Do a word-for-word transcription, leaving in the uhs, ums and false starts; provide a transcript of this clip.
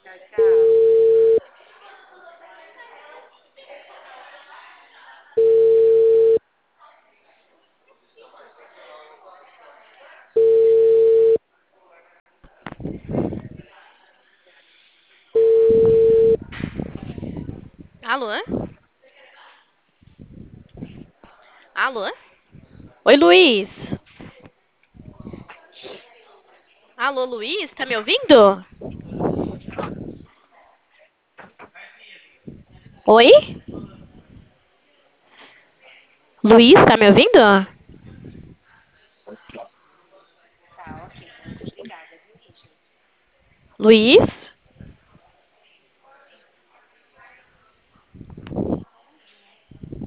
Tchau, tchau. Alô? Alô? Oi, Luiz. Alô, Luiz? Tá me ouvindo? Oi? Luiz, tá me ouvindo? Tá, ok. Muito obrigada, viu, Índia? Luiz?